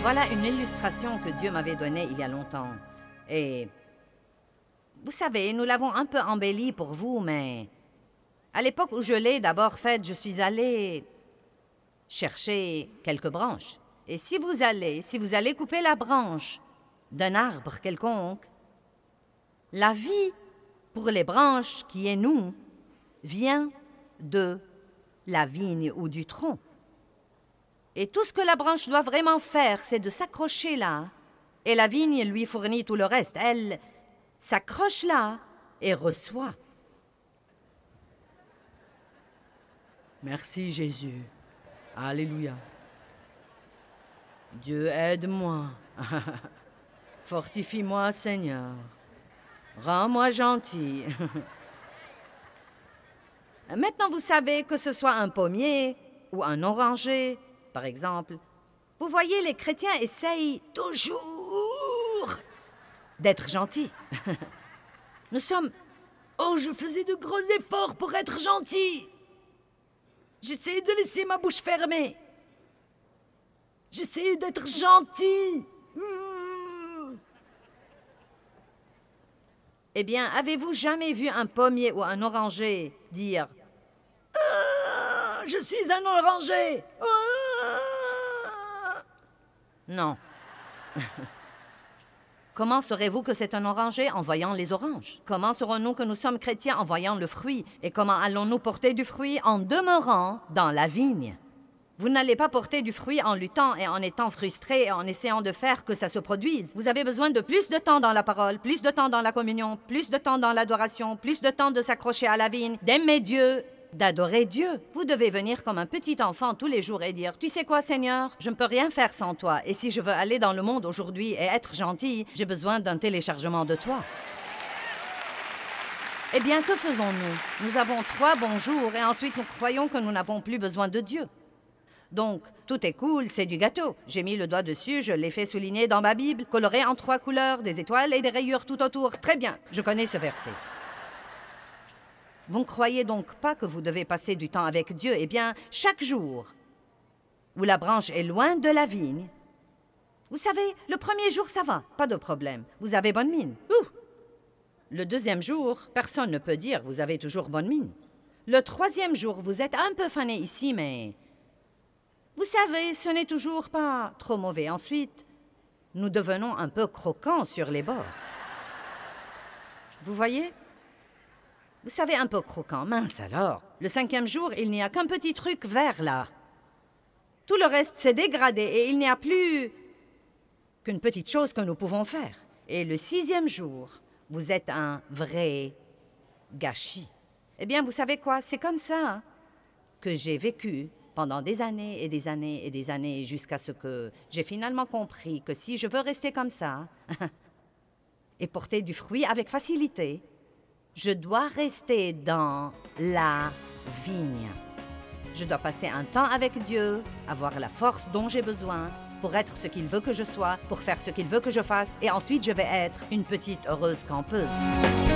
Voilà une illustration que Dieu m'avait donnée il y a longtemps. Et vous savez, nous l'avons un peu embellie pour vous, mais à l'époque où je l'ai d'abord faite, je suis allée chercher quelques branches. Et si vous allez couper la branche d'un arbre quelconque, la vie pour les branches qui est nous vient de la vigne ou du tronc. Et tout ce que la branche doit vraiment faire, c'est de s'accrocher là. Et la vigne lui fournit tout le reste. Elle s'accroche là et reçoit. Merci Jésus. Alléluia. Dieu aide-moi. Fortifie-moi Seigneur. Rends-moi gentil. Maintenant vous savez que ce soit un pommier ou un oranger, par exemple. Vous voyez, les chrétiens essayent toujours d'être gentils. Nous sommes... Oh, je faisais de gros efforts pour être gentil. J'essayais de laisser ma bouche fermée. J'essayais d'être gentil. Eh bien, avez-vous jamais vu un pommier ou un oranger dire « Je suis un oranger !» Non. Comment saurez-vous que c'est un oranger en voyant les oranges? Comment saurons-nous que nous sommes chrétiens en voyant le fruit? Et comment allons-nous porter du fruit en demeurant dans la vigne? Vous n'allez pas porter du fruit en luttant et en étant frustré et en essayant de faire que ça se produise. Vous avez besoin de plus de temps dans la parole, plus de temps dans la communion, plus de temps dans l'adoration, plus de temps de s'accrocher à la vigne, d'aimer Dieu, d'adorer Dieu. Vous devez venir comme un petit enfant tous les jours et dire « Tu sais quoi, Seigneur? Je ne peux rien faire sans toi. Et si je veux aller dans le monde aujourd'hui et être gentil, j'ai besoin d'un téléchargement de toi. » Eh bien, que faisons-nous? Nous avons 3 bons jours et ensuite nous croyons que nous n'avons plus besoin de Dieu. Donc, tout est cool, c'est du gâteau. J'ai mis le doigt dessus, je l'ai fait souligner dans ma Bible, coloré en 3 couleurs, des étoiles et des rayures tout autour. Très bien, je connais ce verset. Vous ne croyez donc pas que vous devez passer du temps avec Dieu? Eh bien, chaque jour où la branche est loin de la vigne, vous savez, le premier jour, ça va, pas de problème. Vous avez bonne mine. Ouh! Le 2e jour, personne ne peut dire vous avez toujours bonne mine. Le 3e jour, vous êtes un peu fané ici, mais... Vous savez, ce n'est toujours pas trop mauvais. Ensuite, nous devenons un peu croquants sur les bords. Vous voyez? Vous savez, un peu croquant. Mince alors. Le 5e jour, il n'y a qu'un petit truc vert là. Tout le reste s'est dégradé et il n'y a plus qu'une petite chose que nous pouvons faire. Et le 6e jour, vous êtes un vrai gâchis. Eh bien, vous savez quoi? C'est comme ça que j'ai vécu pendant des années et des années et des années, jusqu'à ce que j'ai finalement compris que si je veux rester comme ça et porter du fruit avec facilité, je dois rester dans la vigne. Je dois passer un temps avec Dieu, avoir la force dont j'ai besoin pour être ce qu'il veut que je sois, pour faire ce qu'il veut que je fasse, et ensuite je vais être une petite heureuse campeuse.